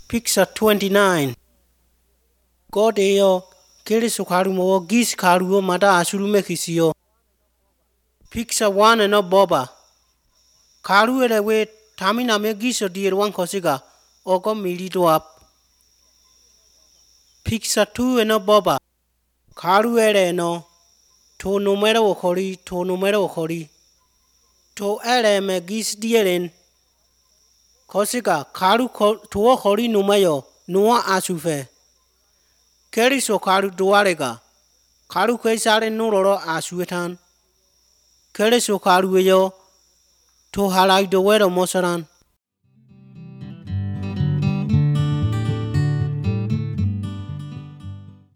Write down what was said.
Picture 29. God eo kere sukharu mo gis kharu mata asuru me kisio. Picture 1 and no boba. Kharu ere we tamina me giso dear one kosiga or go milito up. Picture 2 and no boba. Kharu ere no to numero hori. To ere me gis dearin. Kosiga kharu to hori numayo noa asufe. Keri so kharu duarega. Kharu kaisare nuroro asuetan. Keri so kharu yo to halai do wero mosaran.